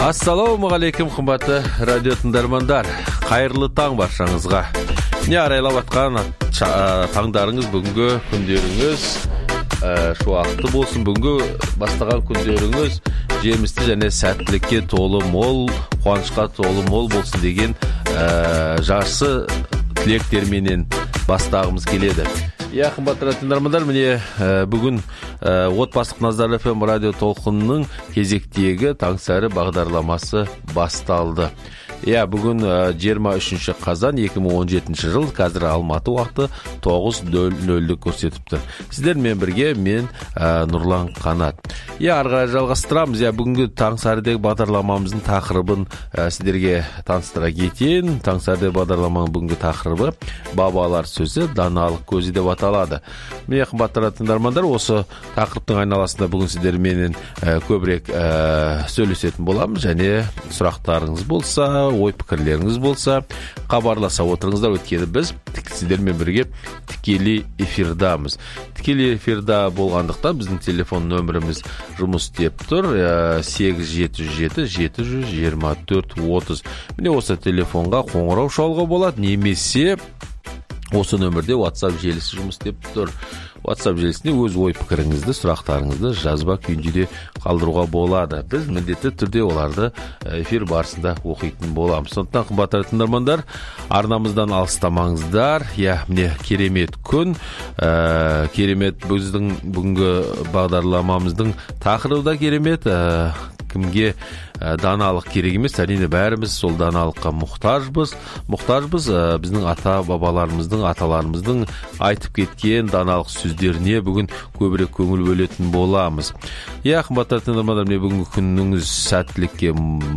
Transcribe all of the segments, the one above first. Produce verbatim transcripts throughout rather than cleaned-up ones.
Ассалаумағалейкум, қымбатты радио тыңдармандар. Қайырлы таң баршаңызға. Не арайлап атқан таңдарыңыз, бүгінгі күндеріңіз шуақты болсын. Бүгінгі бастаған күндеріңіз жемісті және сәттілікке толы мол, қуанышқа толы мол болсын деген жақсы тілектерменен бастағымыз келеді. Я, қымбатты тыңдармандар, міне бүгін отбасылық Назар эф эм радио толқынының кезектегі таңсәрі бағдарламасы басталды. Я, бүгін жиырма үшінші қазан екі мың он жетінші жыл, қазір Алматы уақыты тоғыз нөл нөлді көрсетіпті. Сіздермен бірге мен Нұрлан Қанат. Я, арға жалғастырамыз. Я, бүгінгі таңсәрідегі бағдарламамыздың тақырыбын сіздерге таныстыра кетейін. Таңсәрідегі бағдарламаның бүгінгі тақырыбы бабалар сөзі, даналық көзі деп аталады. Міне, қымбатты тыңдармандар, осы тақырыптың айналасында бүгін сіздермен көбірек сөйлесетін боламыз, және сұрақтарыңыз болса, ой пікірлеріңіз болса, хабарласа отырыңыздар. Өткені біз сіздермен бірге тікелей эфирдамыз. Тікелей эфирда болғандықтан біздің телефон нөміріміз жұмыс істеп тұр. сегіз жеті жүз жеті жеті жүз жиырма төрт отыз. Міне осы телефонға қоңырау шалуға болады, немесе осы нөмірде WhatsApp желісі жұмыс істеп тұр. WhatsApp желісіне өз ой пікіріңізді, сұрақтарыңызды жазба күйінде де қалдыруға болады. Біз міндетті түрде оларды эфир барысында оқитын боламыз. Сондықтан, қымбатты тыңдармандар, арнамыздан алыстамаңыздар. Я, міне керемет күн, ә, керемет біздің бүгінгі бағдарламамыздың тақырыбы да керемет. Ә, кімге даналық керек емес, әрине бәріміз сол даналыққа мұқтажбыз. Мұқтажбыз біздің ата бабаларымыздың, аталарымыздың айтып кеткен даналық сөздеріне бүгін көбірек көңіл бөлетін боламыз. Я, қымбатты тыңдармандар, міне бүгінгі күніңіз сәттілікке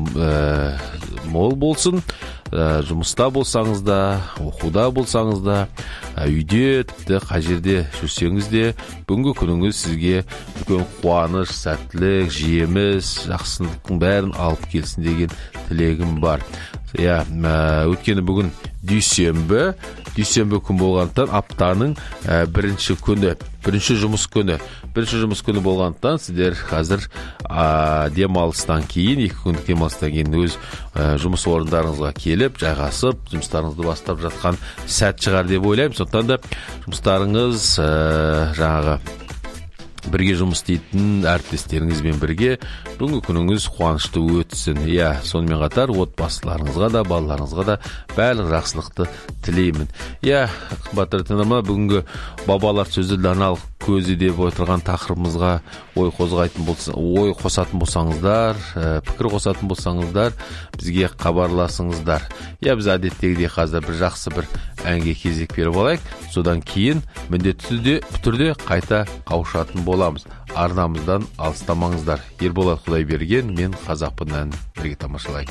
мол болсын. Жұмыста болсаңыз да, оқуда болсаңыз да, үйде, тіпті қай жерде жүрсеңіз де, бүгінгі күніңіз сізге үлкен қуаныш, сәттілік, жеміс, жақсылықтың бәрін алып келсін деген тілегім бар. Я, өткені бүгін дүйсенбі, дүйсенбі күн болғандықтан аптаның бірінші күні, бірінші жұмыс күні, бірінші жұмыс күні болғандықтан сіздер қазір демалыстан кейін, екі күндік демалыстан кейін өз жұмыс орындарыңызға келіп, жайғасып, жұмыстарыңызды бастап жатқан сәт шығар деп ойлаймын. Сондықтан да жұмыстарыңыз жаңағы бірге жұмыс істейтін әріптестеріңізбен бірге бүгінгі күніңіз қуанышты өтсін. Я, сонымен қатар отбасыларыңызға да, балаларыңызға да барлық жақсылықты тілеймін. Я, қымбатты тыңдармандар, бүгінгі бабалар сөзі, даналық көзі деп отырған тақырыбымызға ой қозғайтын болса, ой қосатын болсаңыздар, пікір қосатын болсаңыздар, бізге хабарласыңыздар. Я, біз әдеттегідей қазір бір жақсы бір әнге кезек беріп алайық. Содан кейін міндетті түрде қайта қауышатын боламыз. Арнамыздан алыстамаңыздар. Ерболат Құдайберген, мен қазақпын әнін бірге тамашалайық.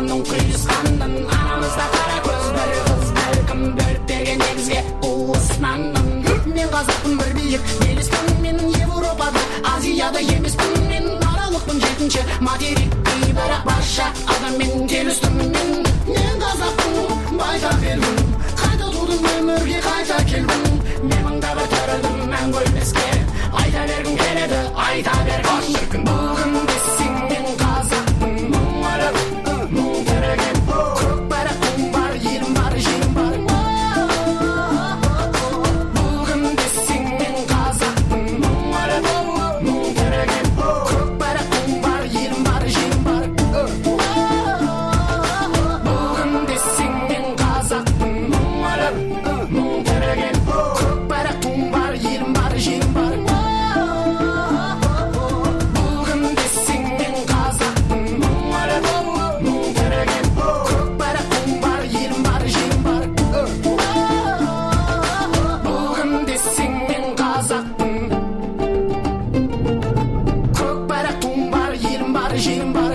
қоғамның құйысқанын, арамызда қара көз бір қыз бәлкім бөлтпеген негізге уысынанын. Мен қазақпын бір биік белеспін, мен Европада Азияда емеспін, мен аралықпын жетінші материк, бірақ барша адаммен келістім. мен мен қазақпын байтақ елмін, қайта тудым өмірге қайта келдім. мен мыңда бір төрілдім мәңгі өлмеске, айта бергім келеді айта бергім шіркін. бүгін десең мен қазақпын, мың өліп мың тіреген, көк байрақтың бар елім бар жерім бар. бүгін десең мен қазақпын, мың өліп мың тіреген, көк байрақтың бар елім бар жерім бар. бүгін десең мен қазақпын, мың өліп мың тіреген, көк байрақтың бар елім бар жерім бар. бүгін десең мен қазақпын, мың өліп мың тіреген, көк байрақтың бар елім бар жерім бар. бүгін десең мен қазақпын, көк байрақтың бар елім бар жерім бар.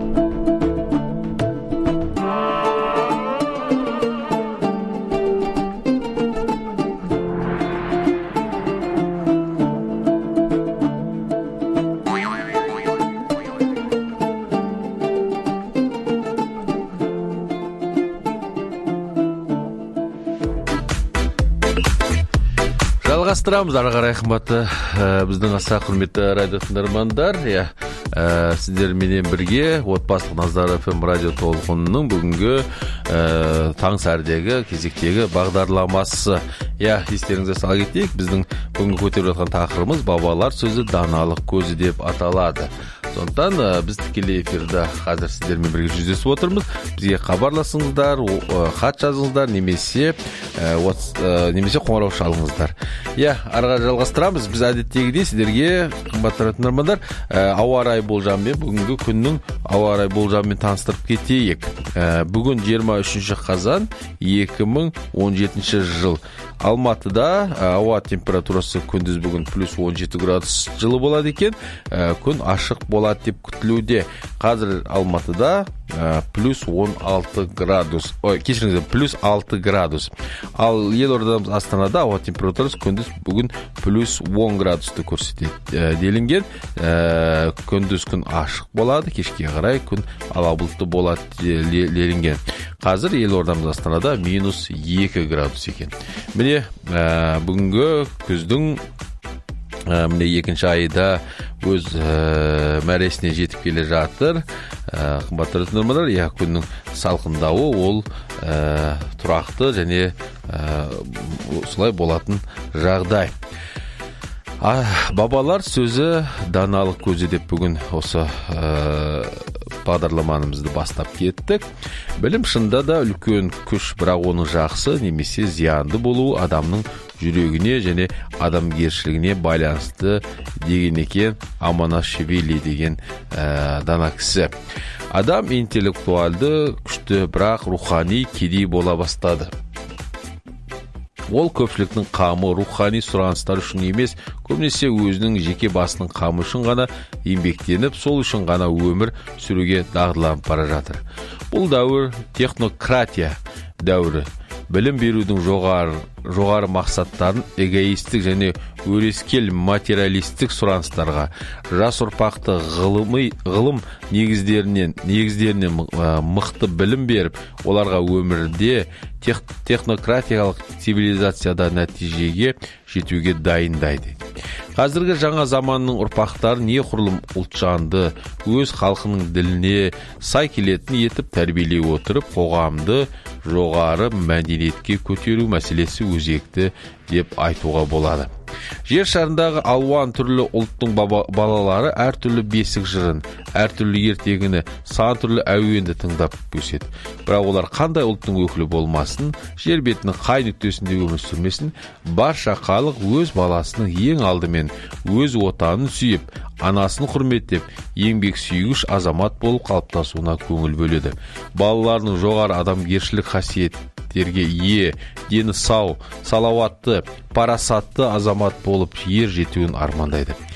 Жалғастырамыз ары қарай қымбатты ә, біздің аса құрметті радио тыңдармандар. Иә, ә, сіздерменен бірге отбасылық Назар эф эм радио толқынының бүгінгі ә, таң сәрідегі кезектегі бағдарламасы. Иә, естеріңізге сала кетейік, біздің бүгінгі көтеріп жатқан тақырыбымыз бабалар сөзі даналық көзі деп аталады. Сондықтан ә, біз тікелей эфирде қазір сіздермен бірге жүздесіп отырмыз. Бізге хабарласыңыздар, ә, хат жазыңыздар, немесе ә, от, ә, немесе қоңырау шалыңыздар. Иә, арға жалғастырамыз. Біз әдеттегідей сіздерге қымбатты тыңдармандар, ә, ауа райы болжамымен, бүгінгі күннің ауа райы болжамымен таныстырып кетейік. Ә, бүгін жиырма үшінші қазан екі мың он жетінші жыл. Алматыда ә, ауа температурасы күндіз бүгін плюс он жеті градус жылы болады екен. Ә, күн ашық болады деп күтілуде. Қазір Алматыда ә, плюс он алты градус. Ой, кешіріңіздер, плюс алты градус. Ал елордамыз Астанада ауа температурасы күндіз бүгін плюс он градусты көрсетеді ә, делінген. Ә, күндіз күн ашық болады, кешке қарай күн ала бұлтты болады делінген. Қазір елордамыз Астанада минус екі градус екен. Міне ә, бүгінгі күздің ә, міне екінші айда өз ә, мәресіне жетіп келе жатыр. Ә, қымбатты тыңдармандар, иә, күннің салқындауы ол ә, тұрақты және ә, солай болатын жағдай. А, бабалар сөзі даналық көзі деп бүгін осы ә, бағдарламанымызды бастап кеттік. Білім шында да үлкен күш, бірақ оның жақсы немесе зиянды болуы адамның жүрегіне және адамгершілігіне байланысты деген екен Аманашвили деген ә, дана кісі. Адам интеллектуалды күшті, бірақ рухани кедей бола бастады. Ол көпшіліктің қамы, рухани сұраныстар үшін емес, көбінесе өзінің жеке басының қамы үшін ғана еңбектеніп, сол үшін ғана өмір сүруге дағдыланып бара жатыр. Бұл дәуір технократия дәуірі. Білім берудің жоғары, жоғары мақсаттарын эгоистік және өрескел материалистік сұраныстарға, жас ұрпақты ғылымы, ғылым негіздерінен, негіздерінен мықты білім беріп, оларға өмірде тех, технократиялық цивилизацияда нәтижеге жетуге дайындайды. Қазіргі жаңа заманның ұрпақтары неғұрлым ұлтжанды, өз халқының діліне сай келетін етіп тәрбиелей отырып, қоғамды жоғары мәдениетке көтеру мәселесі өзекті деп айтуға болады. Жер шарындағы алуан түрлі ұлттың балалары әртүрлі бесік жырын, әртүрлі ертегіні, сан түрлі әуенді тыңдап өседі. Бірақ олар қандай ұлттың өкілі болмасын, жер бетінің қай нүктесінде өмір сүрмесін, барша халық өз баласының ең алдымен өз отанын сүйіп, анасын құрметтеп, еңбек сүйгіш азамат болып қалыптасуына көңіл бөледі. Балаларының жоғары адамгершілік қасиеттерге ие, дені сау, салауатты, парасатты азамат болып ер жетуін армандайды.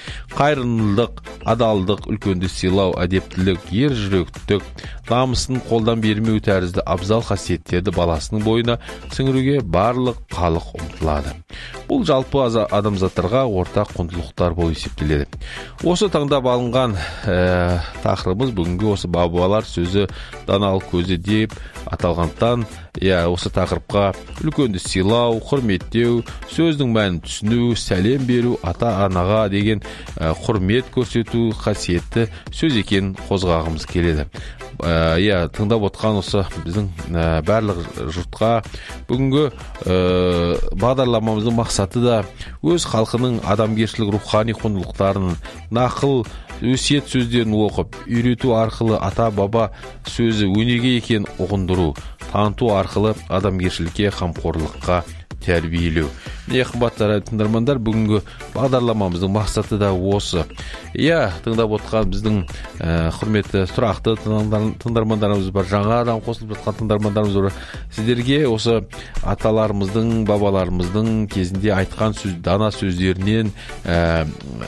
Қайырымдылық, адалдық, үлкенді сыйлау, әдептілік, ер жүректік, намысын қолдан бермеу тәрізді абзал қасиеттерді баласының бойына сіңіруге барлық халық ұмтылады. Бұл жалпы адамзаттарға ортақ құндылықтар болып есептеледі. Осы таңдап алынған ә, тақырыбымыз бүгінгі осы бабалар сөзі даналық көзі деп аталғандықтан, иә, осы тақырыпқа үлкенді сыйлау, құрметтеу, сөздің мәнін түсіну, сәлем беру, ата-анаға деген ә, құрмет көрсету қасиетті сөз екенін қозғағымыз келеді. Иә, тыңдап отқан осы біздің ә, барлық жұртқа бүгінгі ә, бағдарламамыздың мақсаты да өз халқының адамгершілік рухани құндылықтарын, нақыл, өсиет сөздерін оқып, үйрету арқылы ата-баба сөзі өнеге екенін ұғындыру, таныту арқылы адамгершілікке, қамқорлыққа тәрбиелеу. Міне, қымбатты тыңдармандар, бүгінгі бағдарламамыздың мақсаты да осы. Иә, тыңдап отқан біздің ә, құрметті тұрақты тыңдармандарымыз бар, жаңа адам қосылып жатқан тыңдармандарымыз бар. Сіздерге осы аталарымыздың, бабаларымыздың кезінде айтқан сөз, дана сөздерінен ә,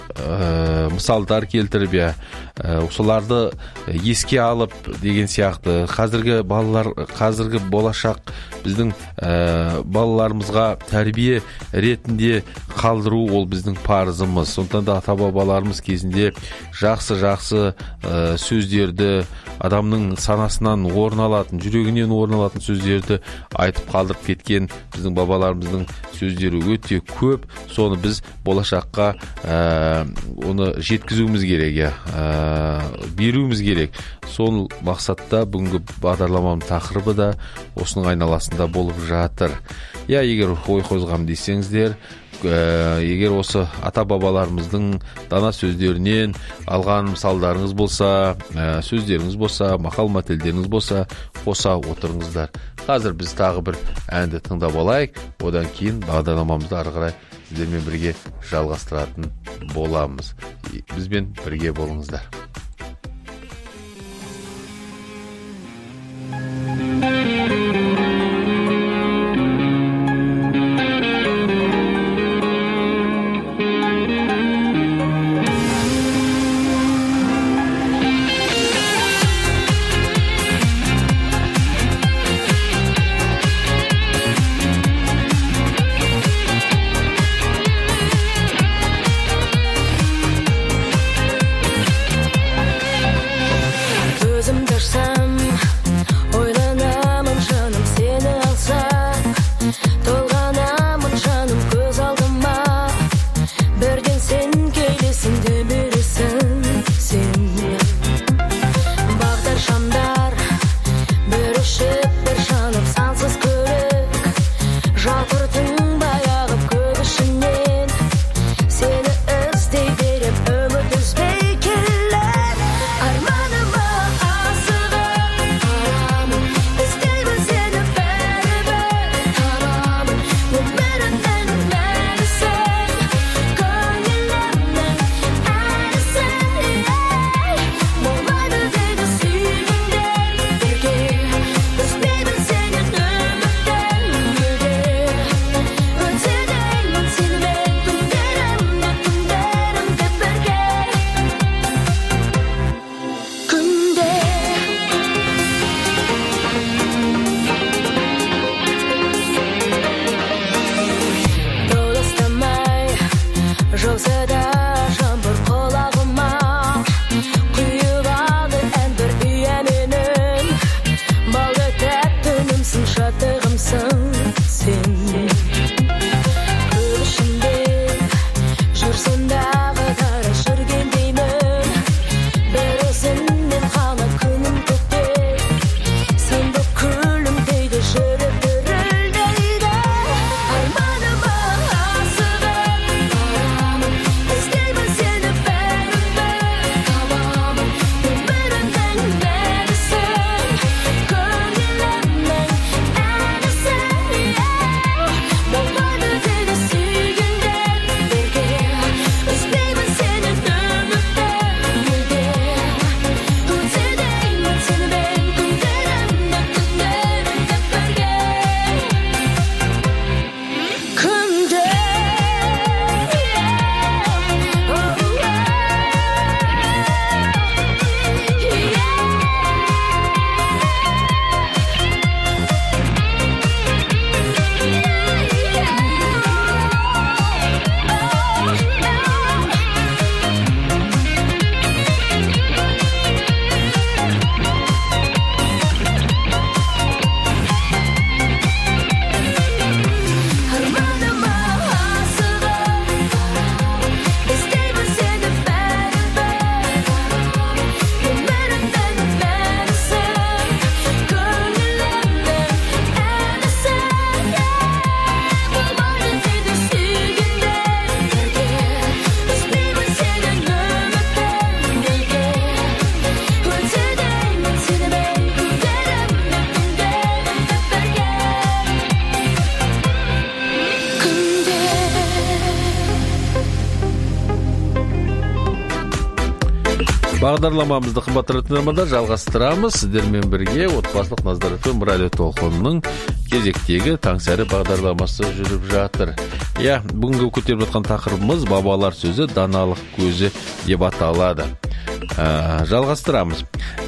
ә, мысалдар келтіріп, ә, соларды еске алып деген сияқты. Қазіргі балалар, қазіргі болашақ біздің ә, балаларымызға тәрбие ретінде қалдыру ол біздің парызымыз. Сондықтан да ата-бабаларымыз кезінде жақсы-жақсы ә, сөздерді, адамның санасынан орын алатын, жүрегінен орын алатын сөздерді айтып қалдырып кеткен біздің бабаларымыздың сөздері өте көп. Соны біз болашаққа ә, оны жеткізуіміз керек, ә, беруіміз керек. Сол мақсатта бүгінгі бағдарламаның тақырыбы да осының айналасында болып жатыр. Я, егер ой қозғам десеңіздер, ә, егер осы ата-бабаларымыздың дана сөздерінен алған мысалдарыңыз болса, ә, сөздеріңіз болса, мақал-мәтелдеріңіз болса, қоса отырыңыздар. Қазір біз тағы бір әнді тыңдап алайық, одан кейін бағдарламамызды ары қарай сіздермен бірге жалғастыратын боламыз. Бізбен бірге болыңыздар. Бағдарламамызды қымбатты тыңдармандар жалғастырамыз. Сіздермен бірге отбасылық Наздар эф эм радио толқынының кезектегі таңсәрі бағдарламасы жүріп жатыр. Я, бүгінгі көтеріп жатқан тақырыбымыз бабалар сөзі даналық көзі деп аталады. Ә, жалғастырамыз.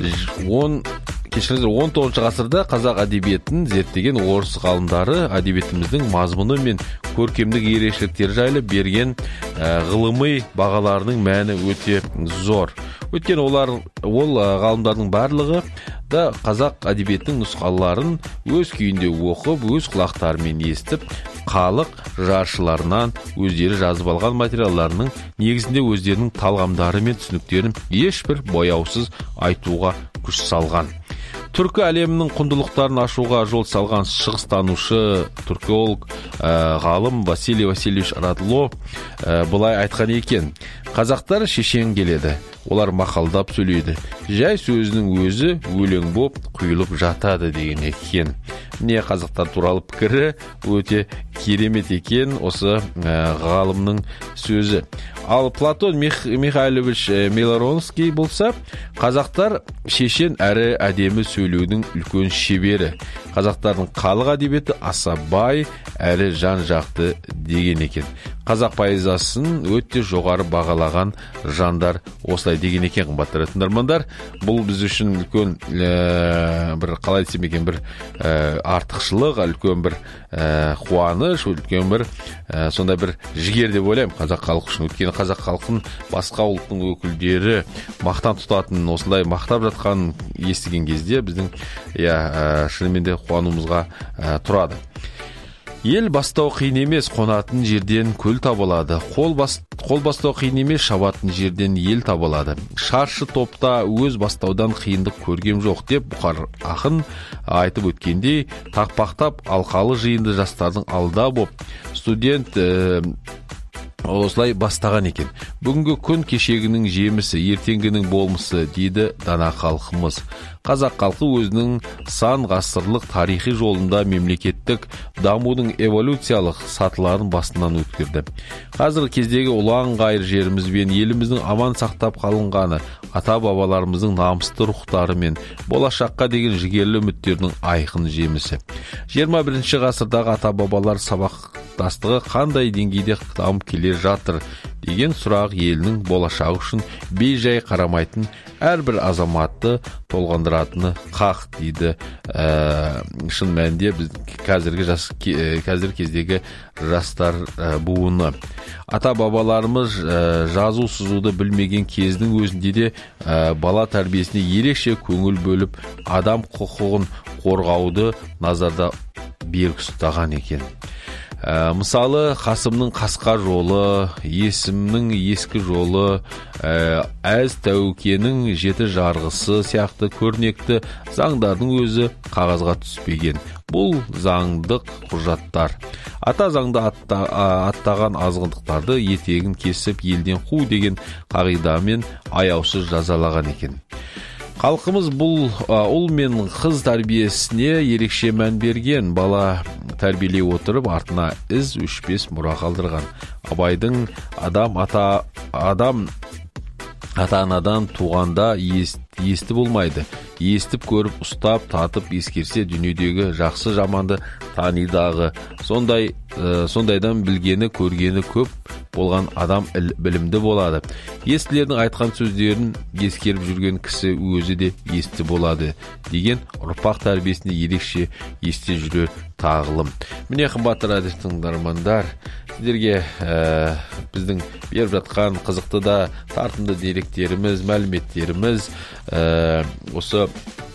он Кешіріңіздер, он тоғызыншы ғасырда қазақ әдебиетін зерттеген орыс ғалымдары әдебиетіміздің мазмұны мен көркемдік ерекшеліктері жайлы берген ә, ғылыми бағаларының мәні өте зор. Өткен олар ол ғалымдардың барлығы да қазақ әдебиетінің нұсқаларын өз күйінде оқып, өз құлақтарымен естіп, халық жаршыларынан өздері жазып алған материалдарының негізінде өздерінің талғамдары мен түсініктерін ешбір бояусыз айтуға күш салған. Түркі әлемінің құндылықтарын ашуға жол салған шығыстанушы, түрколог, ә, ғалым Василий Васильевич Радло ә, былай айтқан екен: қазақтар шешен келеді, олар мақалдап сөйлейді, жай сөзінің өзі өлең боп құйылып жатады деген екен. Не қазақтар туралы пікірі өте керемет екен осы ә, ғалымның сөзі. Ал Платон Мих, Михайлович Милоронский болса, қазақтар шешен әрі әдемі сөйлеудің үлкен шебері. Қазақтардың халық әдебиеті аса бай әрі жан-жақты деген екен. Қазақ поэзиясын өте жоғары бағалаған жандар осылай деген екен. Қымбатты тыңдармандар, бұл біз үшін үлкен ә, бір қалай десем екен, бір ә, артықшылық, үлкен бір ә, қуаныш, үлкен бір ә, сондай бір жігер деп ойлаймын қазақ халқы үшін. Өйткені қазақ халқын басқа ұлттың өкілдері мақтан тұтатын, осылай мақтап жатқанын естіген кезде біздің я ә, шынымен де қуануымызға ә, тұрады. Ел бастау қиын емес, қонатын жерден көл табылады. Қол, бас, қол бастау қиын емес, шабатын жерден ел табылады. Шаршы топта өз бастаудан қиындық көргем жоқ деп Бұқар ақын айтып өткендей, тақпақтап алқалы жиынды жастардың алда боп, студент ә, осылай бастаған екен. Бүгінгі күн кешегінің жемісі, ертеңгінің болмысы дейді дана халқымыз. Қазақ халқы өзінің сан ғасырлық тарихи жолында мемлекеттік дамудың эволюциялық сатыларын басынан өткерді. Қазіргі кездегі ұлан ғайыр жеріміз бен еліміздің аман сақтап қалынғаны ата-бабаларымыздың намысты рухтары мен болашаққа деген жігерлі үміттердің айқын жемісі. жиырма бірінші ғасырдағы ата-бабалар сабақтастығы қандай деңгейде дамып келе жатыр деген сұрақ елінің болашағы үшін бейжай қарамайтын әрбір азаматты толғандыратыны хақ дейді ә, шын мәнінде біз қазіргі жас, қазіргі кездегі жастар ә, буыны. Ата-бабаларымыз ә, жазу сызуды білмеген кездің өзінде де ә, бала тәрбиесіне ерекше көңіл бөліп, адам құқығын қорғауды назарда берік ұстаған екен. Ә, мысалы Қасымның қасқа жолы, Есімнің ескі жолы, ә, Әз Тәукенің жеті жарғысы сияқты көрнекті заңдардың өзі қағазға түспеген. Бұл заңдық құжаттар. Ата заңда атта, аттаған азғындықтарды етегін кесіп елден қу деген қағидамен аяусыз жазалаған екен. Халқымыз бұл ұл мен қыз тәрбиесіне ерекше мән берген, бала тәрбиелей отырып артына із өшпес мұра қалдырған. Абайдың адам ата адам ата-анадан туғанда есті болмайды. Естіп көріп, ұстап, татып, ескерсе дүниедегі жақсы жаманды танидағы. Сондай, ә, сондайдан білгені, көргені көп болған адам білімді болады. Естілердің айтқан сөздерін ескеріп жүрген кісі өзі де есті болады деген ұрпақ тәрбиесіне ерекше есте жүрер тағылым. Міне қымбатты радио тыңдармандар, сіздерге ә, біздің беріп жатқан қызықты да тартымды деректеріміз, мәліметтеріміз ә, осы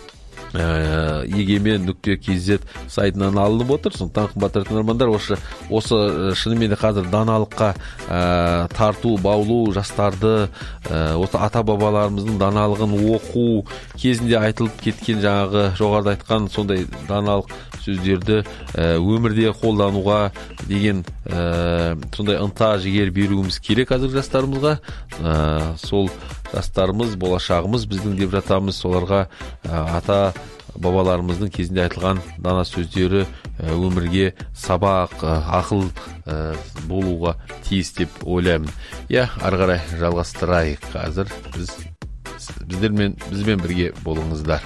егемен нүкте кз сайтынан алынып отыр. Сондықтан қымбатты тыңдармандар, осы осы шынымен қазір даналыққа ә, тарту, баулу жастарды ә, осы ата-бабаларымыздың даналығын оқу кезінде айтылып кеткен, жаңағы жоғарыда айтқан сондай даналық сөздерді ә, өмірде қолдануға деген ә, сондай ынта жігер беруіміз керек қазіргі жастарымызға. ә, сол жастарымыз болашағымыз біздің деп жатамыз. Соларға ә, ата бабаларымыздың кезінде айтылған дана сөздері ә, өмірге сабақ, ә, ақыл ә, болуға тиіс деп ойлаймын. Я, ары қарай жалғастырайық. Қазір біз Біздермен бізбен бірге болыңыздар.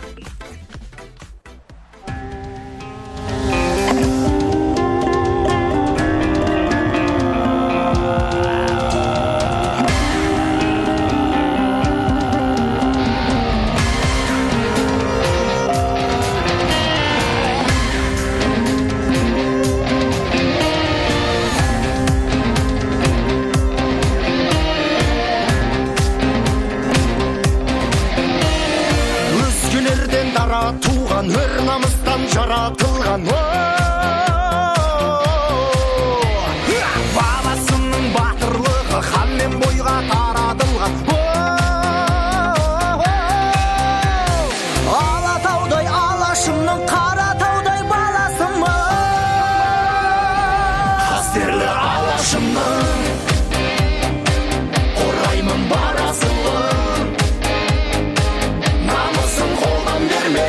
Өр намыстан жаратылған бабасының батырлығы ханмен бойға таратылған Алатаудай алашымның қаратаудай баласымын қастерлі алашымның қорғаймын барасылын намысын қолдан берме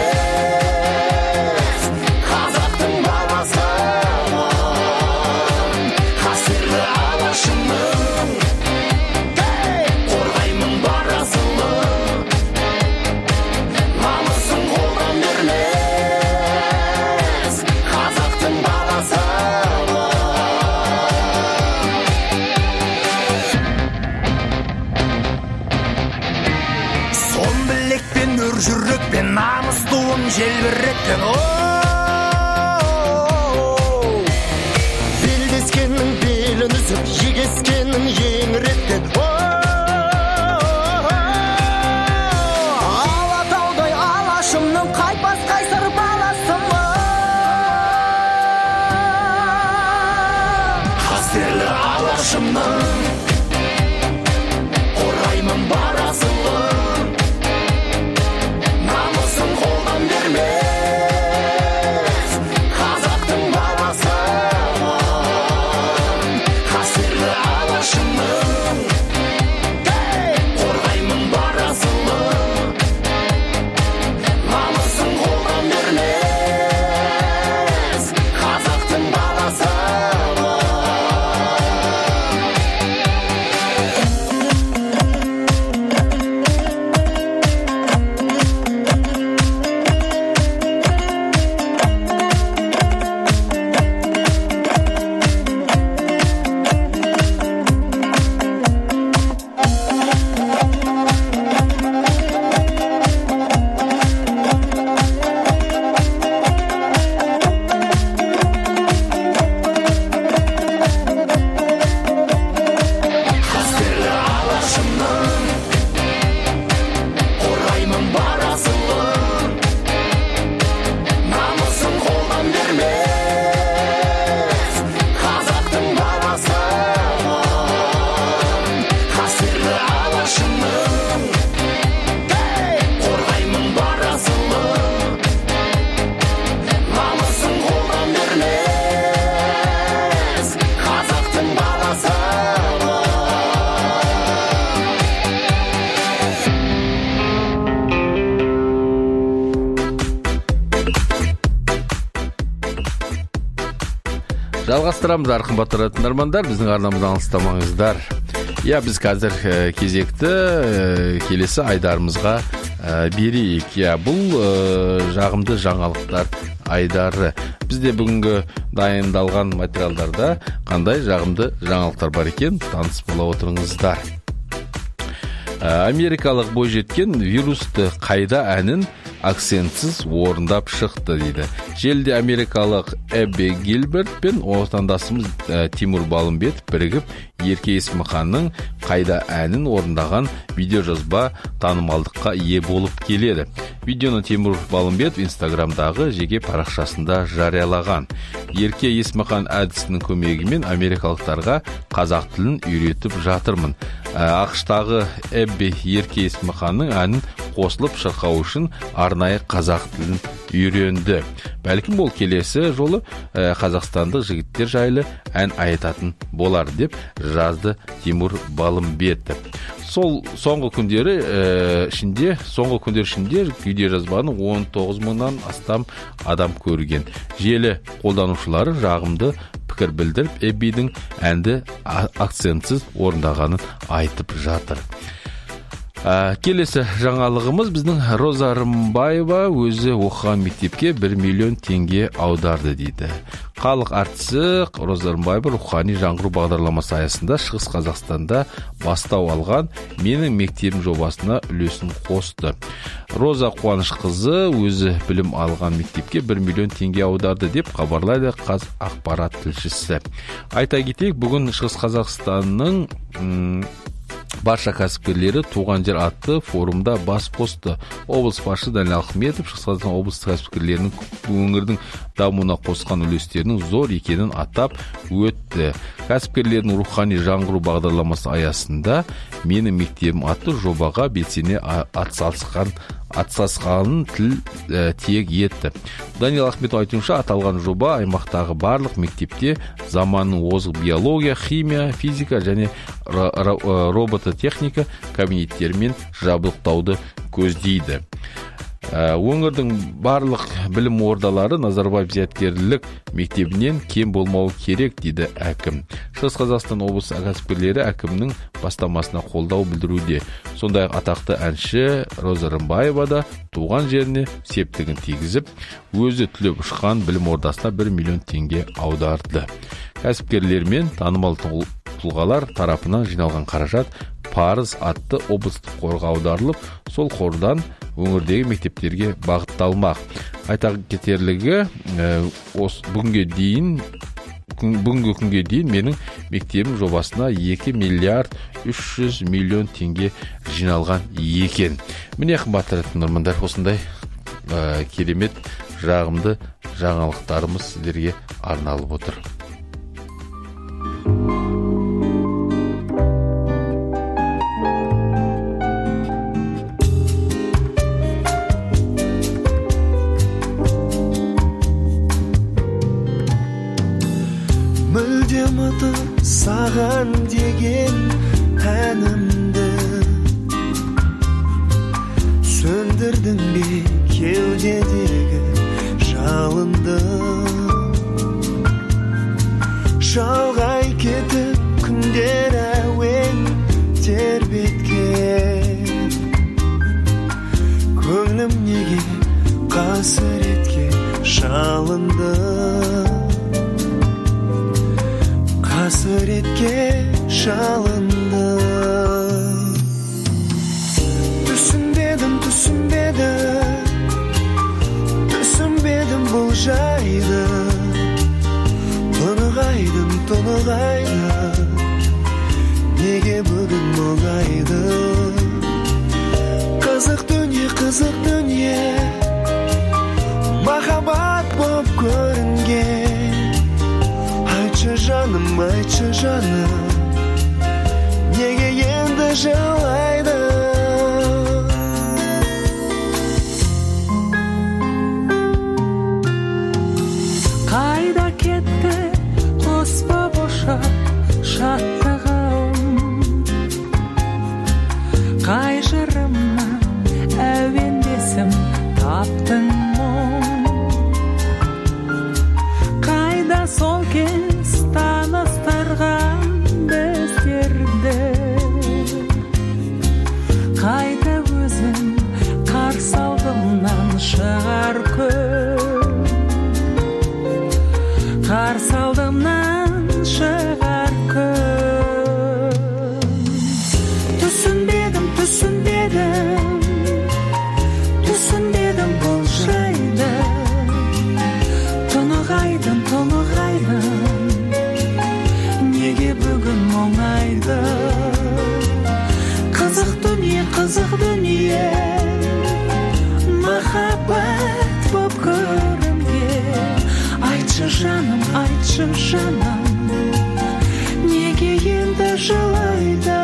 жүрекпен намыс туын желбіреткен белдескеннің белін үзіп егескеннің еңіреткен Алатаудай алашымның қайтпас қайсар баласымын қастерлі алашымның қорғаймын барасылын Жалғастырамыз арқымбатты тыңдармандар, біздің арнамыздан алыстамаңыздар. Я біз қазір кезекті келесі айдарымызға берейік. Я бұл жағымды жаңалықтар айдары. Бізде бүгінгі дайындалған материалдарда қандай жағымды жаңалықтар бар екен, таныс бола отырыңыздар. Америкалық бойжеткен вирусты қайда әнін акцентсіз орындап шықты дейді. Желде америкалық Эбби Гилберт пен отандасымыз ә, Тимур Балымбет бірігіп Ерке Есмаханның қайда әнін орындаған видеожазба танымалдыққа ие болып келеді. Видеоны Тимур Балымбет Инстаграмдағы жеке парақшасында жариялаған. Ерке Есмахан әдісінің көмегімен америкалықтарға қазақ тілін үйретіп жатырмын. ақш-тағы Эбби Ерке Есмаханның әнін қосылып шырқау үшін арнайы қазақ тілін үйренді. Бәлкім ол келесі жолы ә, қазақстандық жігіттер жайлы ән айтатын болар деп жазды Тимур Балымбет. Сол соңғы күндері ә, ішінде, соңғы күндер ішінде видеожазбаны он тоғыз мыңнан астам адам көрген. Желі қолданушылары жағымды пікір білдіріп, Эббидің әнді акцентсіз орындағанын айтып жатыр. Ә, келесі жаңалығымыз біздің Роза Рымбаева өзі оқыған мектепке бір миллион теңге аударды дейді. Халық әртісі Роза Рымбаева рухани жаңғыру бағдарламасы аясында Шығыс Қазақстанда бастау алған менің мектебім жобасына үлесін қосты. Роза Қуанышқызы өзі білім алған мектепке бір миллион теңге аударды деп хабарлайды Қазақпарат тілшісі. Айта кетейік, бүгін Шығыс Қазақстанның м- барша кәсіпкерлері туған жер атты форумда бас қосты. Облыс басшысы Даниал Ахметов Шығыс Қазақстан облыстық кәсіпкерлерінің өңірдің дамуына қосқан үлестерінің зор екенін атап өтті. Кәсіпкерлердің рухани жаңғыру бағдарламасы аясында менің мектебім атты жобаға белсене атсалысқан атсасқанын тіл ә, тиек етті. Даниал Ахметов айтуынша, аталған жоба аймақтағы барлық мектепте заманның озық биология, химия, физика және робототехника кабинеттерімен жабдықтауды көздейді. Өңірдің барлық білім ордалары Назарбаев зияткерлік мектебінен кем болмауы керек, дейді әкім. Шығыс Қазақстан облысы кәсіпкерлері әкімнің бастамасына қолдау білдіруде. Сондай атақты әнші Роза Рымбаева да туған жеріне септігін тигізіп, өзі түлеп ұшқан білім ордасына бір миллион теңге аударды. Кәсіпкерлер мен танымал тұлғалар тарапынан жиналған қаражат парыз атты облыстық қорға аударылып, сол қордан өңірдегі мектептерге бағытталмақ. Айта кетерлігі, осы бүгінге дейін бүгінгі күнге дейін менің мектебім жобасына екі миллиард үш жүз миллион теңге жиналған екен. Міне қымбатты тыңдармандар, осындай ә, керемет жағымды жаңалықтарымыз сіздерге арналып отыр. Саған деген әнімді сөндірдің бе кеудедегі жалынды, шалғай кетіп күндер әуен тербеткен, көңілім неге қасіретке шалынды, қасіретке шалынды. Түсінбедім, түсінбедім, түсінбедім бұл жайды, тонығайдым, тонығайдым, неге бүгін мұңайды. Қызық дүние, қызық дүние, махаббат боп көрінген. Айтшы жаным, айтшы жаным, неге енді жылайды. Қайда кетті қоспа бошап шаттығым, қай жырымнан әуендесім таптың мұң, қайда сол кез таныстырған біздерді, қайда өзің қарсы алдымнан шығар күн, қарсы алдымнан шығар күн. Түсінбедім, түсінбедім, түсінбедім бұл жайды, тонығайдым, тонығайдым, неге бүгін мұңайды. Қызық дүние, қызық дүние, махаббат боп көрінген. Айтшы жаным, айтшы жаным, неге енді жылайды.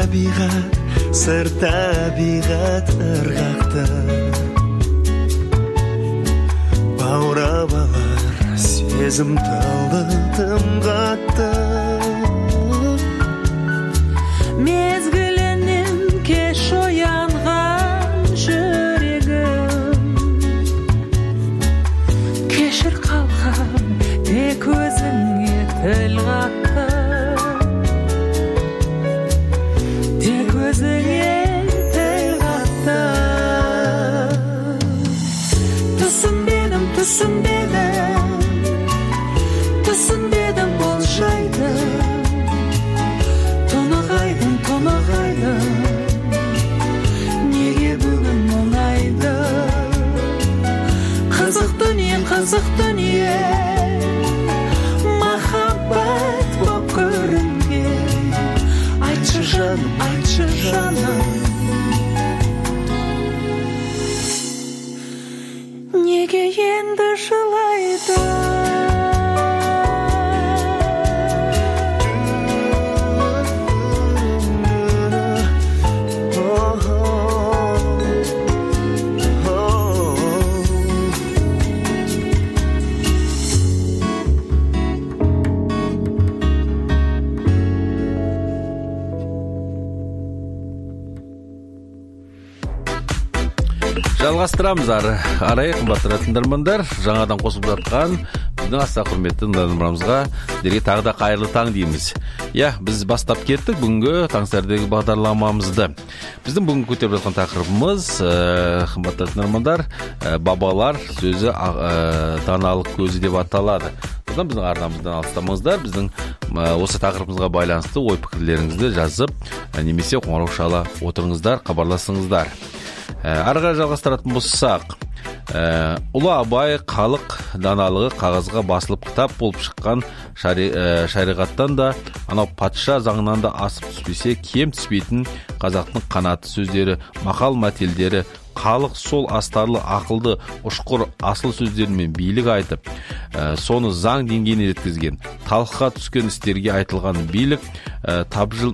табиғат, сыр табиғат ырғақты. Баурап алар сезім талды тым қатты. Мезгілінен кеш оянған жүрегім, кешір қалқам, тек өзіңе тіл қатты, тек өзіңе тіл қатты. Түсінбедім, түсінбедім, түсінбедім бұл жайды. Тонағайдым, тонағайдым, неге бүгін мұңайды? Қызық дүние, қызық дүние, махаббат боп көрінген. Айтшы жаным, айтшы жаным, неге енді жылайды? Жалғастырамыз ары арай қымбатты тыңдармандар. Жаңадан қосылып жатқан біздің аса құрметті тыңдарманымызға сіздерге тағы да қайырлы таң дейміз. Я, біз бастап кеттік бүгінгі таңсәрдегі бағдарламамызды. Біздің бүгінгі көтеріп жатқан тақырыбымыз, қымбатты тыңдармандар, бабалар сөзі даналық көзі деп аталады. Содан біздің арнамыздан алыстамаңыздар. Біздің осы тақырыбымызға байланысты ой пікірлеріңізді жазып, немесе қоңырау шала отырыңыздар, хабарласыңыздар. Арыға жалғастыратын болсақ, Ұлы Абай халық даналығы қағазға басылып кітап болып шыққан шариғаттан да, анау патша заңынан да асып түспесе кем түспейтін қазақтың қанаты сөздері, мақал мәтелдері, халық сол астарлы ақылды ұшқыр асыл сөздермен билік айтып, соны заң деңгейіне жеткізген, талқыға түскен істерге айтылған билік табжыл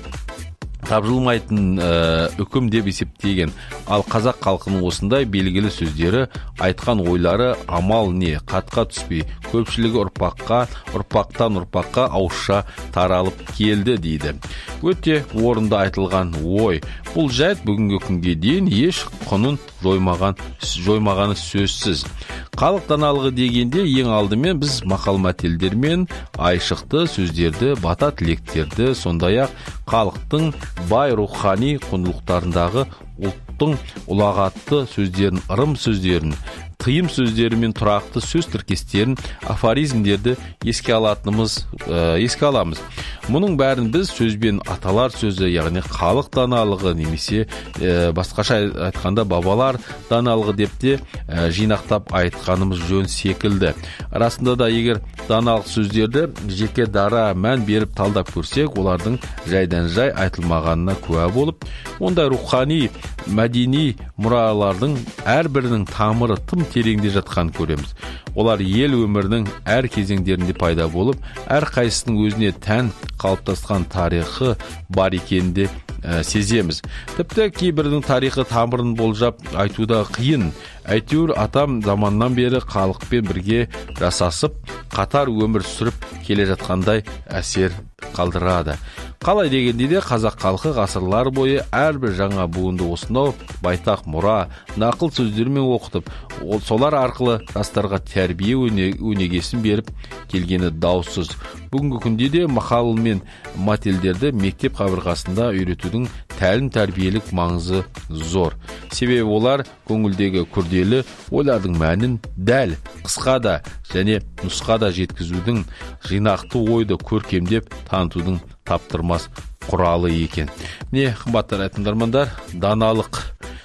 табжылмайтын үкім деп есептеген. Ал қазақ халқының осындай белгілі сөздері, айтқан ойлары амал не қатқа түспей, көпшілігі ұрпаққа, ұрпақтан ұрпаққа ауызша таралып келді дейді. Өте орында айтылған ой. Бұл жайт бүгінгі күнге дейін еш құнын жоймаған, жоймағаны сөзсіз. Халық даналығы дегенде ең алдымен біз мақал мәтелдермен айшықты сөздерді, бата тілектерді, сондай-ақ халықтың бай рухани құндылықтарындағы ұлттың ұлағатты сөздерін, ырым сөздерін, тыйым сөздері мен тұрақты сөз тіркестерін, афоризмдерді еске алатынымыз, ә, еске аламыз. Мұның бәрін біз сөзбен аталар сөзі, яғни халық даналығы немесе ә, басқаша айтқанда бабалар даналығы деп те ә, жинақтап айтқанымыз жөн секілді. Расында да егер даналық сөздерді жеке дара мән беріп талдап көрсек, олардың жайдан жай айтылмағанына куә болып, ондай рухани, мәдени мұралардың әрбірінің тамыры тым тереңде жатқан көреміз. Олар ел өмірінің әр кезеңдерінде пайда болып, әр қайсының өзіне тән қалыптасқан тарихы бар екенде ә, сеземіз. Тіпті кейбірдің тарихы тамырын болжап айтуда қиын. Әйтеуір атам заманнан бері халықпен бірге жасасып, қатар өмір сүріп келе жатқандай әсер қалдырады. Қалай дегенде де қазақ халқы ғасырлар бойы әрбір жаңа буынды осынау байтақ мұра, нақыл сөздермен оқытып, солар арқылы жастарға тәрбие өнегесін беріп келгені даусыз. Бүгінгі күнде де мақал мен мәтелдерді мектеп қабырғасында үйретудің тәлім тәрбиелік маңызы зор. Себебі олар көңілдегі күрделі ойлардың мәнін дәл, қысқа да және нұсқа да жеткізудің, жинақты ойды көркемдеп танытудың таптырмас құралы екен. Міне, қымбатты тыңдармандар, даналық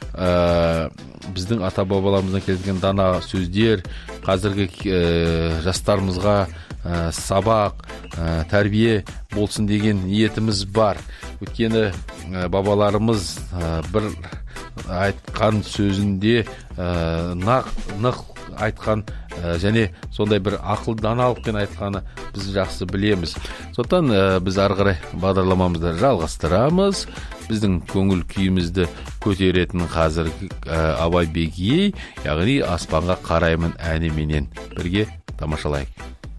ә, біздің ата-бабаларымыздан келген дана сөздер қазіргі ә, жастарымызға ә, сабақ, ә, тәрбие болсын деген ниетіміз бар. Өйткені ә, бабаларымыз ә, бір айтқан сөзінде ә, нақ, нық айтқан және сондай бір ақыл даналықпен айтқаны біз жақсы білеміз. Сондықтан біз ары қарай бағдарламамызды жалғастырамыз. Біздің көңіл күйімізді көтеретін қазіргі Абай Бегей, яғни аспанға қараймын әніменен бірге тамашалайық.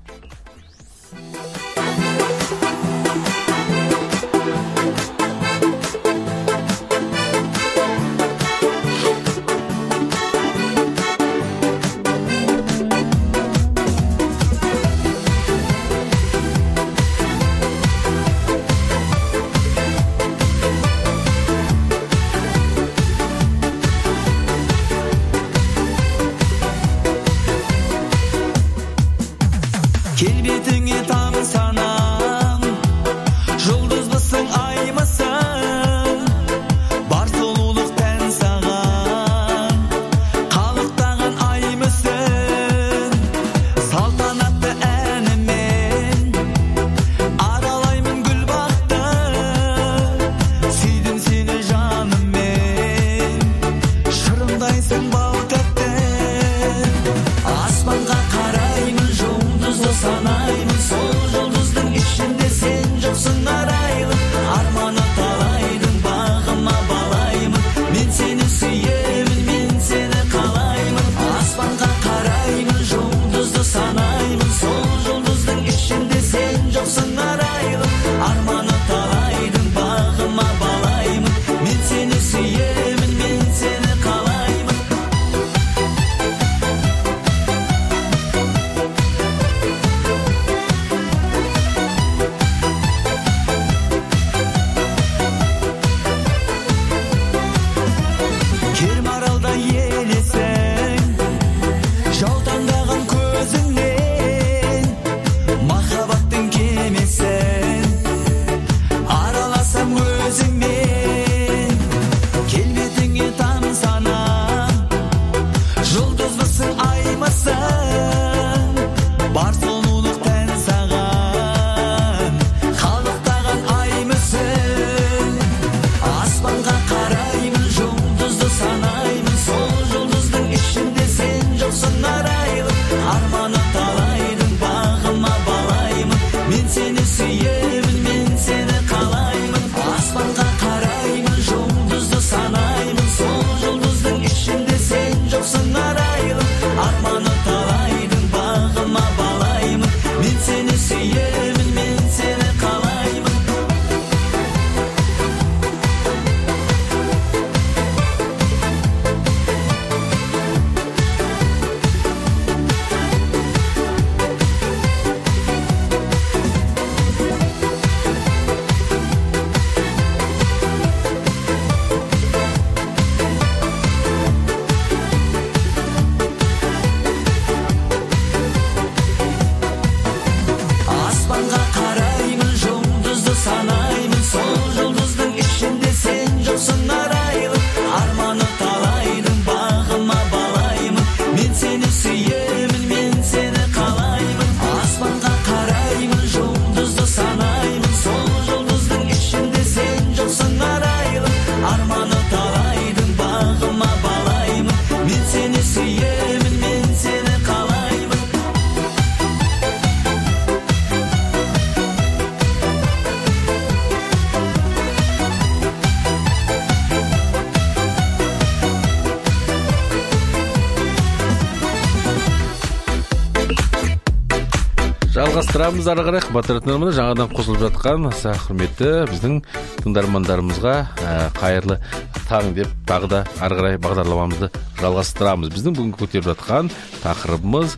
Жалғастырамыз ары қарай қымбатты тыңдармандар, жаңадан қосылып жатқан аса құрметті біздің тыңдармандарымызға қайырлы таң деп тағы да ары қарай бағдарламамызды жалғастырамыз. Біздің бүгін көтеріп жатқан тақырыбымыз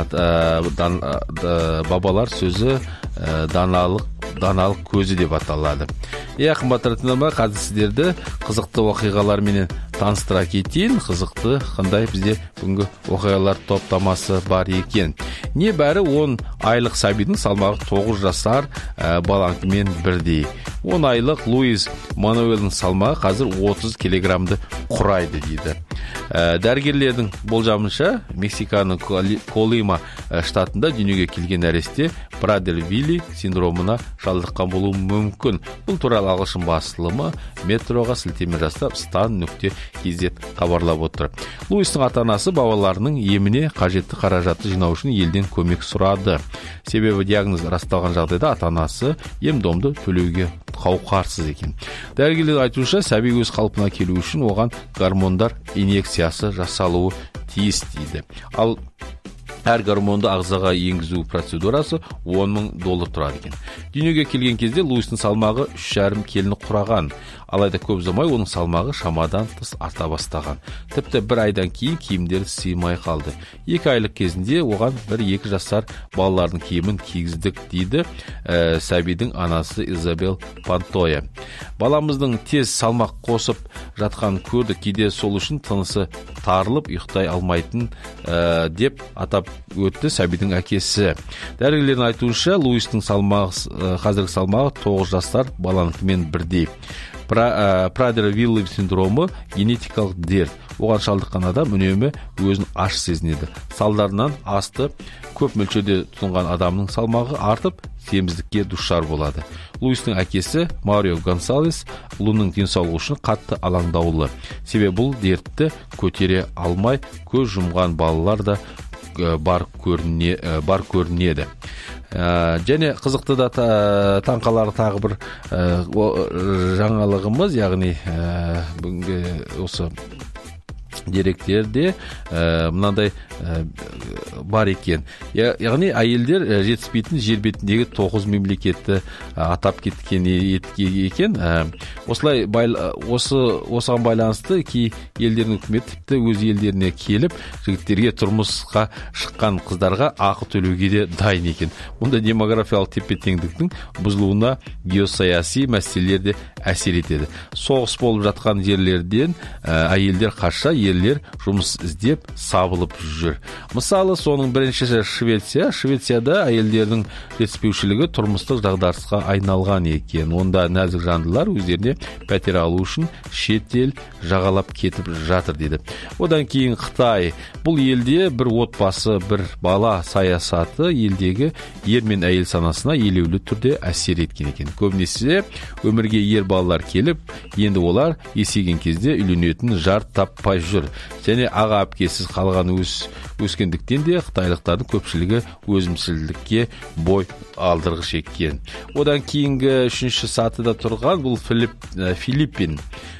бабалар сөзі даналық даналық көзі деп аталады. Иә, қымбатты тыңдармандар, қазір сіздерді қызықты оқиғалармен таныстыра кетейін. Қызықты қандай бізде бүгінгі оқиғалар топтамасы бар екен. Небәрі он айлық сәбидің салмағы тоғыз жасар ә, балаңмен бірдей. он айлық Луис Мануэлдің салмағы қазір отыз килограммды құрайды дейді. Ә, дәрігерлердің болжамынша Мексиканың Колима штатында дүниеге келген нәресте Прадер-Вилли синдромына шалдыққан болуы мүмкін. Бұл туралы ағылшын басылымы Метроға сілтеме жасап стан нүкте кз хабарлап отыр. Луистің ата-анасы балаларының еміне қажетті қаражатты жинау үшін елден көмек сұрады. Себебі диагноз расталған жағдайда ата-анасы ем-домды төлеуге қауқарсыз екен. Дәрігерлердің айтуынша, сәби өз қалпына келу үшін оған гормондар инъекциясы жасалуы тиіс дейді. Ал әр гормонды ағзаға енгізу процедурасы он мың доллар тұрады екен. Дүниеге келген кезде Луистің салмағы үш жарым келіні құраған. Алайда көп ұзамай оның салмағы шамадан тыс арта бастаған. Тіпті бір айдан кейін киімдері сыймай қалды. Екі айлық кезінде оған бір-екі жасар балалардың киімін кигіздік дейді ә, сәбидің анасы Изабел Пантоя. Баламыздың тез салмақ қосып жатқан көрді, кейде сол үшін тынысы тарылып ұйықтай алмайтын ә, деп атап өтті сәбидің әкесі. Дәрігерлердің айтуынша, Луистің салмағы, ә, қазіргі салмағы тоғыз жасар баланыкімен бірдей. Прадер-Вилли синдромы генетикалық дерт. Оған шалдыққан адам үнемі өзін аш сезінеді. Салдарынан асты көп мөлшерде тұтынған адамның салмағы артып, семіздікке душар болады. Луистің әкесі Марио Гонсалес ұлының денсаулығы үшін қатты алаңдаулы. Себебі бұл дертті көтере алмай көз жұмған балалар да бар көріне, бар көрінеді. Ә, және қызықты да таңқалары тағы бір ә, жаңалығымыз, яғни ә, бүгінгі осы деректерде ә, мынандай ә, бар екен. Я, яғни әйелдер ә, жетіспейтін жер бетіндегі тоғыз мемлекетті ә, атап кеткен екен. Ә, осылай байл, осы осыған байланысты кей елдердің үкіметі тіпті өз елдеріне келіп, жігіттерге тұрмысқа шыққан қыздарға ақы төлеуге де дайын екен. Мұнда демографиялық тепе-теңдіктің бұзылуына геосаяси мәселелер де әсер етеді. Соғыс болып жатқан жерлерден ә, әйелдер қашса, ерлер жұмыс іздеп сабылып жүр. Мысалы, соның біріншісі Швеция. Швецияда әйелдердің жетіспеушілігі тұрмыстық дағдарысқа айналған екен. Онда нәзік жандылар өздеріне пәтер алу үшін шетел жағалап кетіп жатыр дейді. Одан кейін Қытай. Бұл елде бір отбасы, бір бала саясаты елдегі ер мен әйел санасына елеулі түрде әсер еткен екен. Көбінесе өмірге ер балалар келіп, енді олар есейген кезде үйленетін жар таппай жүр. Және аға әпкесіз қалған өз өскендіктен де қытайлықтардың көпшілігі өзімшілдікке бой алдырғыш екен. Одан кейінгі үшінші сатыда тұрған бұл Филипп, Филиппин.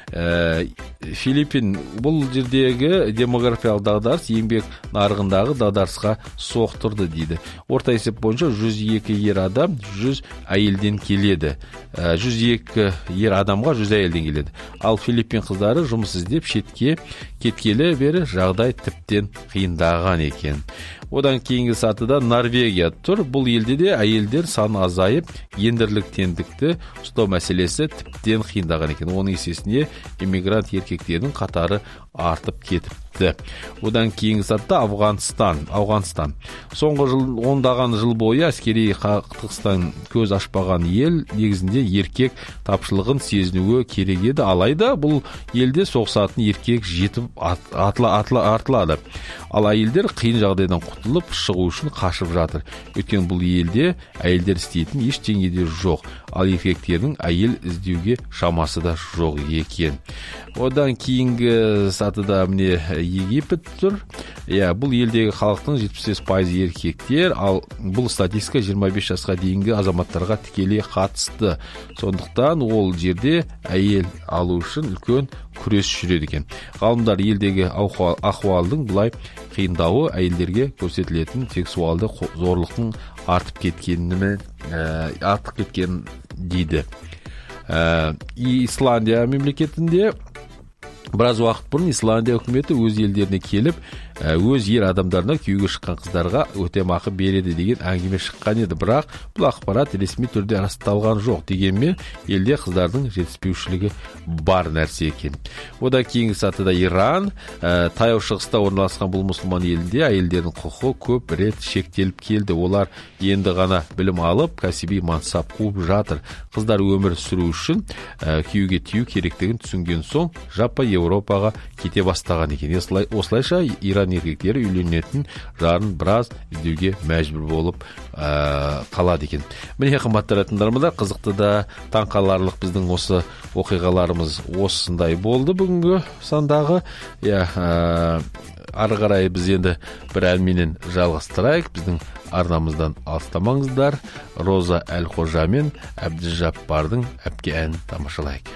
Ә, Филиппин бұл жердегі демографиялық дағдарыс еңбек нарығындағы дағдарысқа соқтырды дейді. Орта есеп бойынша жүз екі ер адам жүз әйелден келеді. Ә, жүз екі ер адамға жүз әйелден келеді. Ал Филиппин қыздары жұмыс іздеп шетке кеткелі бері жағдай тіптен қиындаған екен. Одан кейінгі сатыда Норвегия тұр. Бұл елде де әйелдер саны азайып, гендерлік теңдікті ұстау мәселесі тіптен қиындаған екен. Оның есесіне иммигрант еркектердің қатары артып кетіпті. Одан кейінгі сатыда Афғанстан. Ауғанстан. Соңғы жыл, ондаған жыл бойы әскери қақтығыстан көз ашпаған ел негізінде еркек тапшылығын сезінуі керек еді. Алайда бұл елде соғысатын еркек жетіп атла, атла, артылады. Ал әйелдер қиын жағдайдан құтылып шығу үшін қашып жатыр. Өйткені бұл елде әйелдер істейтін ештеңе де жоқ. Ал еркектердің әйел іздеуге шамасы да жоқ екен. Одан кейінгі сатыда міне Египет тұр. Иә, бұл елдегі халықтың жетпіс бес пайызы еркектер, ал бұл статистика жиырма бес жасқа дейінгі азаматтарға тікелей қатысты. Сондықтан ол жерде әйел алу үшін үлкен күрес жүреді екен. Ғалымдар елдегі ахуалдың бұлай қиындауы әйелдерге көрсетілетін сексуалды зорлықтың артып кеткеніне ә, артып кеткен дейді. Ә, Исландия мемлекетінде біраз уақыт бұрын Исландия үкіметі өз елдеріне келіп, өз ер адамдарына күйеуге шыққан қыздарға өтемақы береді деген әңгіме шыққан еді. Бірақ бұл ақпарат ресми түрде расталған жоқ. Дегенмен елде қыздардың жетіспеушілігі бар нәрсе екен. Одан кейінгі сатыда Иран. Ә, таяу шығыста орналасқан бұл мұсылман елінде әйелдердің құқығы көп рет шектеліп келді. Олар енді ғана білім алып, кәсіби мансап қуып жатыр. Қыздар өмір сүру үшін ә, күйеуге тию керектігін түсінген соң жаппай Европаға кете бастаған екен. Осылайша Иран еркектері үйленетін жарын біраз іздеуге мәжбүр болып қалады екен. Міне қымбатты тыңдармандар, қызықты да таң қаларлық біздің осы оқиғаларымыз осындай болды бүгінгі сандағы. Я ары қарай біз енді бір әнменен жалғастырайық. Біздің арнамыздан алыстамаңыздар. Роза Әлқожа мен Әбдіжаппардың әпке әнін тамашалайық.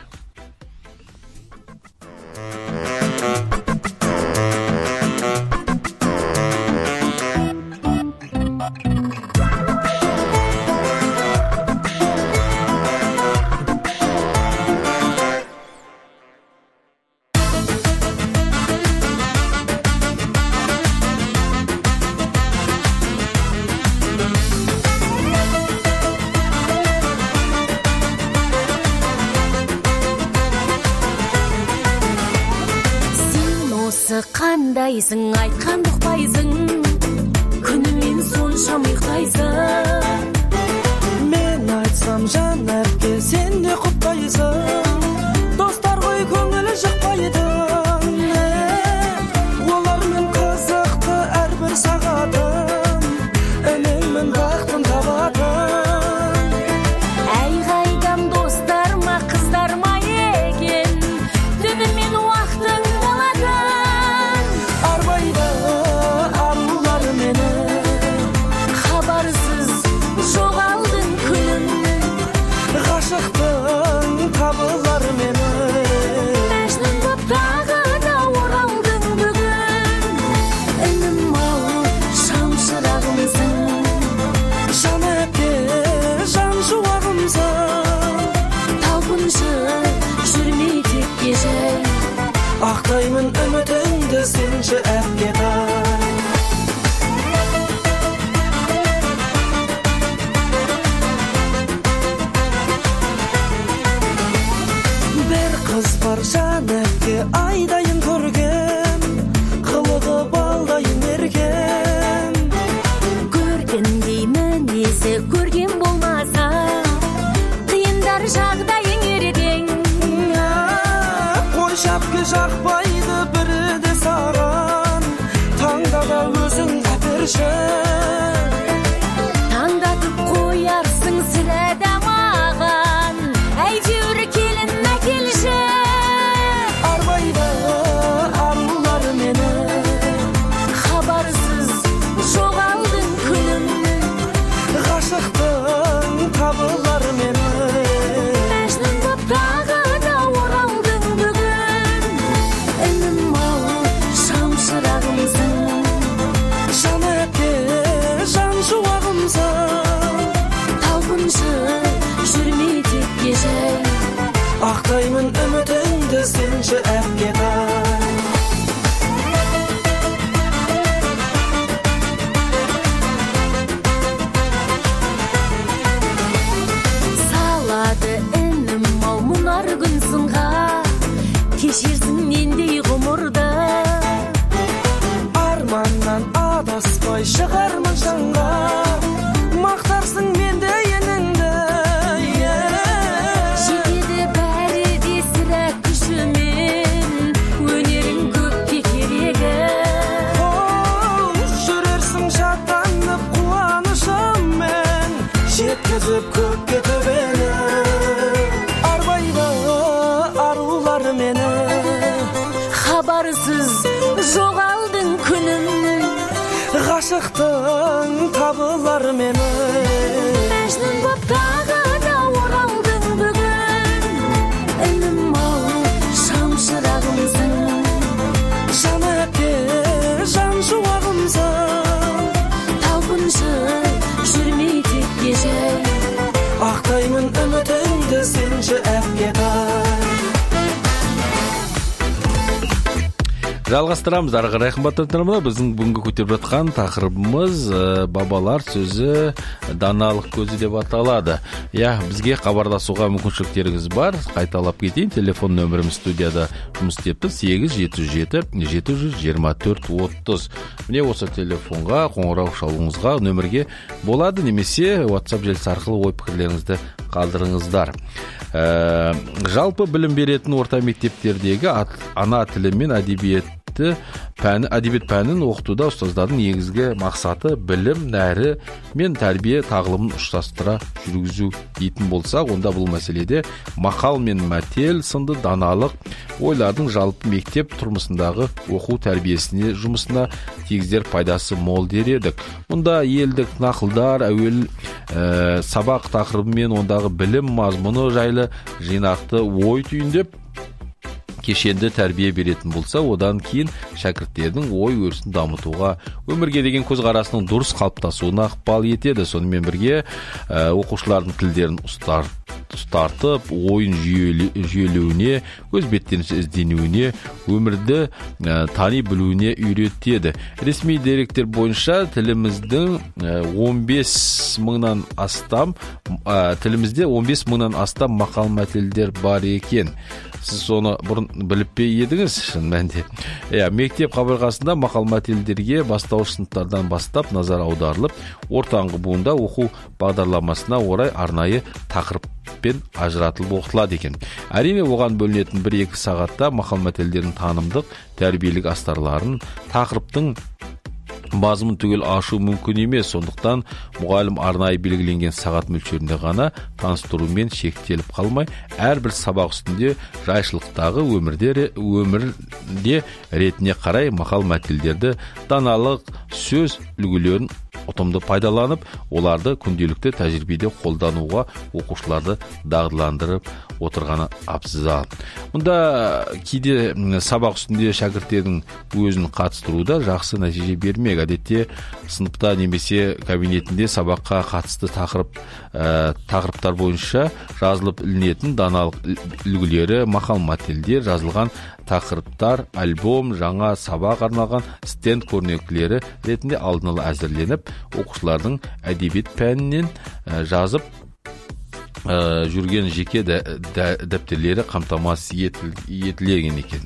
Қандайсың, айтқан ұқпайсың, күнімен сонша мықтайсың. Мен айтсам жан әпке, сен де құптайсың. Достар ғой көңілі жықпайдың. Олармен қызықты әрбір сағатым, ініңмін бақтын табатын. Әй қайдам достар ма, қыздар ма екен, түнімен уақытың болады. Ғашықтың табылар мені. Мәжнүн боп тағы да оралдың бүгін. Інім ау, шам шырағымсың. Жан әпке, жан жуағымсың. Талпыншы жүрмей текке жай. Ақтаймын үмітіңді сенші әпке қай. Қыз бар жан әпке, айдайын көрген, қылығы балдайын ерген. Көрген деймін есі көрген болмаса, қиындар жағдайың ерген. Қой шапке жақпайды бірі де саған, таңда да өзің әперші. Таңдатып қоярсың сірәді маған, әйтеуір келін әкелші. Арбайды арулар мені, Хабарсыз жоғалдың күнім. ғашықтың табылар мені. Мәжнүн боп тағы да оралдың бүгін. Інім ау, шам шырағымсың. Жан әпке, жан жуағымсың. Талпыншы жүрмей текке жай. Ақтаймын үмітіңді сенші әпке қай. Салады інім ау мұнар күн сынға, кешерсің нендей ғұмырды. Арманнан адаспай шығармын шаңға, мақтарсың менде еніңді. Жетеді бәрі де сірә күшімен, өнерің көпке керегі. Жүрерсің жаттанып қуанышыммен, жеткізіп көкке төбені. Арбайды арулар мені, Хабарсыз жоғалдың күнім. ғашықтың табылар мені. Мәжнүн боп тағы да оралдың бүгін. Інім ау, шам шырағымсың. Жан әпке, жан жуағымсың. Талпыншы жүрмей текке жай. Ақтаймын үмітіңді сенші әпке қай. Жалғастырамыз ары қарай қымбатты тыңдармандар. Біздің бүгінгі көтеріп жатқан тақырыбымыз бабалар сөзі даналық көзі деп аталады. Я, бізге хабарласуға мүмкіншіліктеріңіз бар. Қайталап кетейін. Телефон нөміріміз студияда жұмыс істеп тұр. сегіз жеті жүз жеті жеті жүз жиырма төрт отыз. Міне осы телефонға қоңырау шалуыңызға нөмірге болады, немесе WhatsApp желісі арқылы ой пікірлеріңізді қалдырыңыздар. Ә, жалпы білім беретін орта мектептердегі ана тілі мен әдебиетті пәні, әдебиет пәнін оқытуда ұстаздардың негізгі мақсаты білім, нәрі мен тәрбие тағылымын ұштастыра жүргізу дейтін болсақ, онда бұл мәселеде мақал мен мәтел сынды даналық ойлардың жалпы мектеп тұрмысындағы оқу тәрбиесіне жұмысына тигізер пайдасы мол дер едік. Мұнда елдік нақылдар, әуел ә, сабақ тақырыбы мен ондағы білім мазмұны жайлы жинақты ой түйіндеп кешенді тәрбие беретін болса, одан кейін шәкірттердің ой өрісін дамытуға, өмірге деген көзқарасының дұрыс қалыптасуына ықпал етеді. Сонымен бірге ә, оқушылардың тілдерін ұстар, ұстартып, ойын жүйелеуіне, өз беттерінше ізденуіне, өмірді ә, тани білуіне үйретеді. Ресми деректер бойынша тіліміздің ә, он бес мыңнан астам ә, тілімізде он бес мыңнан астам мақал мәтелдер бар екен. Сіз соны бұрын біліп пе едіңіз? Шын мәнде. Иә, мектеп қабырғасында мақал мәтелдерге бастауыш сыныптардан бастап назар аударылып, ортаңғы буында оқу бағдарламасына орай арнайы тақырыппен ажыратылып оқытылады екен. Әрине, оған бөлінетін бір-екі сағатта мақал мәтелдердің танымдық, тәрбиелік астарларын, тақырыптың мазмұнын түгел ашу мүмкін емес. Сондықтан мұғалім арнайы белгіленген сағат мөлшерінде ғана таныстырумен шектеліп қалмай, әрбір сабақ үстінде жайшылықтағы өмірде өмірде ретіне қарай мақал мәтелдерді, даналық сөз үлгілерін ұтымды пайдаланып, оларды күнделікті тәжірибеде қолдануға оқушыларды дағдыландырып отырғаны абзал. Мұнда кейде сабақ үстінде шәкірттердің өзін қатыстыруда жақсы нәтиже бермек. Әдетте сыныпта немесе кабинетінде сабаққа қатысты тақырып ә, тақырыптар бойынша жазылып ілінетін даналық үлгілері, мақал мәтелдер жазылған тақырыптар, альбом, жаңа сабақ арналған стенд көрнектілері ретінде алдын ала әзірленіп, оқушылардың әдебиет пәнінен ә, жазып ә, жүрген жеке дәптерлері қамтамасыз етілген екен.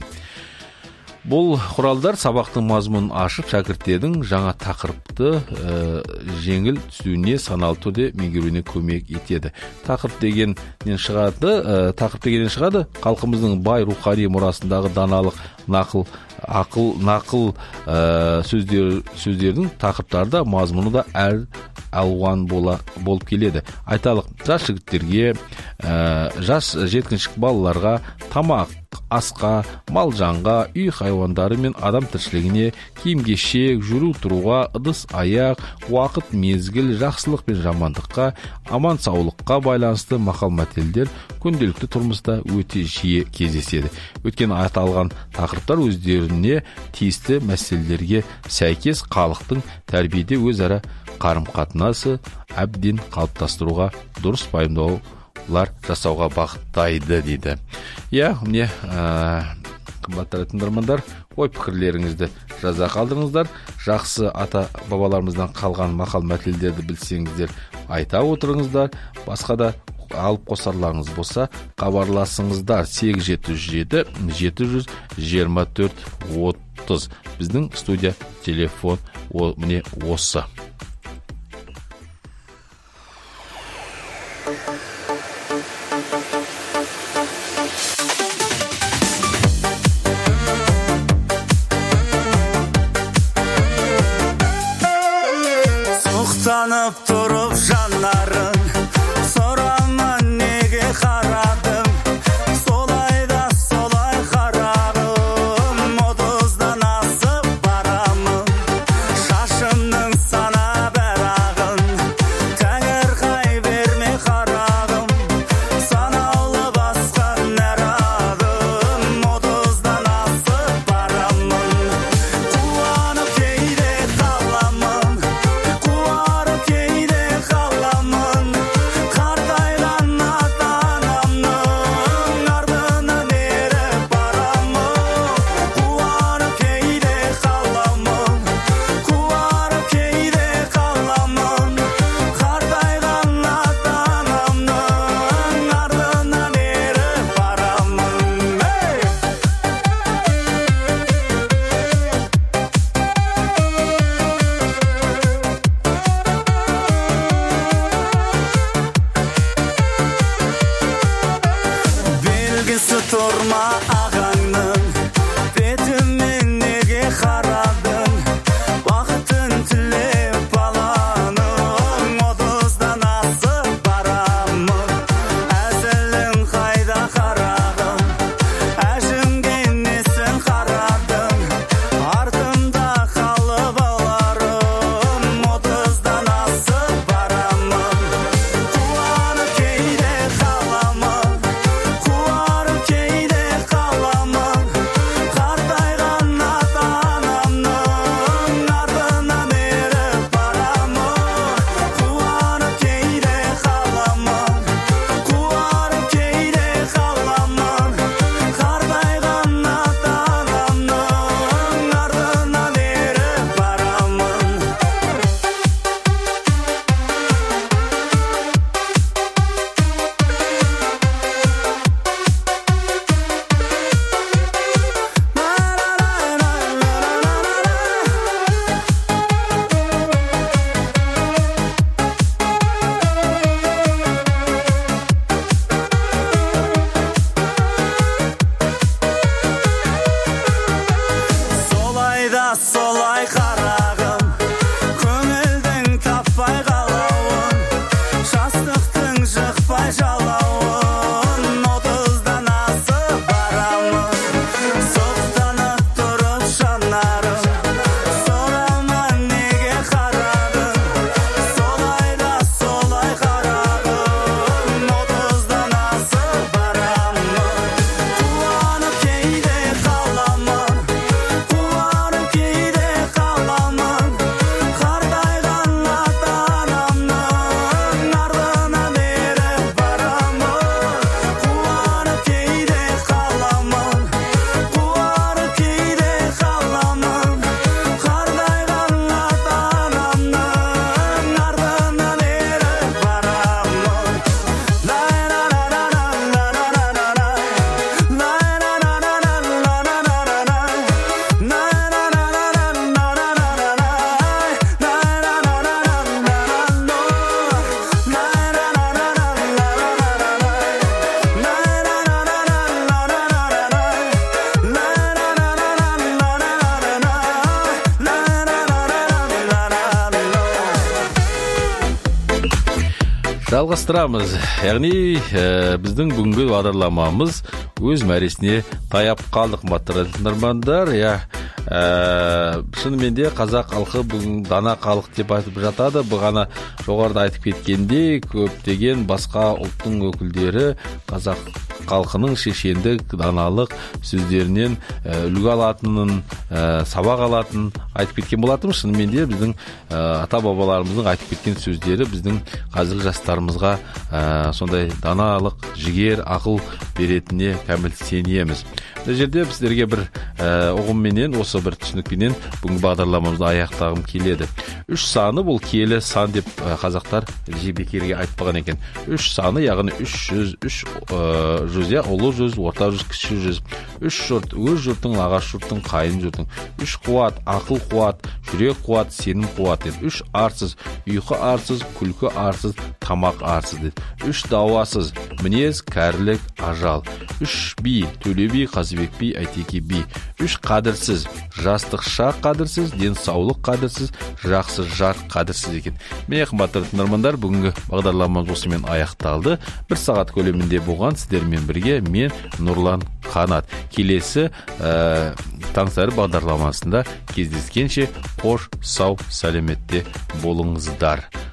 Бұл құралдар сабақтың мазмұнын ашып, шәкірттердің жаңа тақырыпты ә, жеңіл түсуіне, саналы түрде меңгеруіне көмек етеді. Тақырып дегеннен шығады, ә, тақырып дегеннен шығады, халқымыздың бай рухани мұрасындағы даналық, нақыл, ақыл, нақыл ә, сөздер, сөздердің тақырыптарда мазмұны да әр алуан бола, болып келеді. Айталық, жас жігіттерге, ә, жас жеткіншек балаларға, тамақ, асқа, мал жанға, үй хайуандары мен адам тіршілігіне, киім-кешек, жүру тұруға, ыдыс аяқ, уақыт, мезгіл, жақсылық пен жамандыққа, аман саулыққа байланысты мақал мәтелдер күнделікті тұрмыста өте жиі кездеседі. Өткен аталған тақырыптар өздеріне тиісті мәселелерге сәйкес халықтың тәрбиеде өзара қарым-қатынасы әбден қалыптастыруға, дұрыс пайымдаулар жасауға бағыттайды дейді. Иә, міне қымбатты тыңдармандар, ой пікірлеріңізді жаза қалдырыңыздар. Жақсы ата бабаларымыздан қалған мақал мәтелдерді білсеңіздер айта отырыңыздар. Басқа да алып қосарларыңыз болса хабарласыңыздар. сегіз жеті жүз жеті жеті жүз жиырма төрт отыз. Біздің студия телефон міне осы. Соқтанып тұрып жанарын, сұрама неге қарадым, солай да солай қарағым, отыздан асып барамын, шашымның сана бәрағын, тәңір қай берме қарағым, санаулы басқан әр адым, отыздан асып барамын, қуанып кейде қаламын, қуарып кейде қаламын, солай қарағым көңілдің таппай қалауын жастықтың жықпай жалауын отыздан асып барамын соқтанып тұрып жанарым сұрама неге қарадың солай да солай қарағым отыздан асып барамын қуанып кейде қаламын қуанып кейде қаламын қартайған ата-анамның артынан еріп барамын қуанып кейде қаламын қуанып кейде қаламын қартайған ата-анамның артынан еріп барамын Жалғастырамыз. Яғни ә, біздің бүгінгі бағдарламамыз өз мәресіне таяп қалдық, қымбатты тыңдармандар. Я ә, шынымен де қазақ халқы бүгін дана халық деп айтып жатады. Бұғана жоғарыда айтып кеткендей, көптеген басқа ұлттың өкілдері қазақ халқының шешендік, даналық сөздерінен ә, үлгі алатынын, ә, сабақ алатынын айтып кеткен болатым. Шынымен де біздің ә, ата-бабаларымыздың айтып кеткен сөздері біздің қазіргі жастарымызға ә, сондай даналық, жігер, ақыл беретініне кәміл сенеміз. Бұл жерде біздерге бір ә, ұғымменен, осы бір түсінікпенен бүгінгі бағдарламамызды аяқтағым келеді. Үш саны бұл киелі сан деп ә, қазақтар бекерге айтпаған екен. Үш саны, яғни үш жүз, үш ә, жүз, я, ұлы жүз, орта жүз, кіші жүз. Үш жұрт, өз жұртың, ағаш жұртың, қайын жұртың. Үш қуат, ақыл қуат, жүрек қуат, сенім қуат деді. Үш арсыз, ұйқы арсыз, күлкі арсыз, тамақ арсыз деді. Үш дауасыз, мінез, кәрілік, ажал. Үш би, төле би, қазыбек би, әйтеке би. Үш қадірсіз, жастық шақ қадірсіз, денсаулық қадірсіз, жақсы жар қадірсіз екен. Міне қымбатты тыңдармандар, бүгінгі бағдарламамыз осымен аяқталды. Бір сағат көлемінде болған сіздермен бірге мен Нұрлан Қанат. Келесі ә, таңсәрі бағдарламасында кездескенше қош, сау, сәлеметте болыңыздар.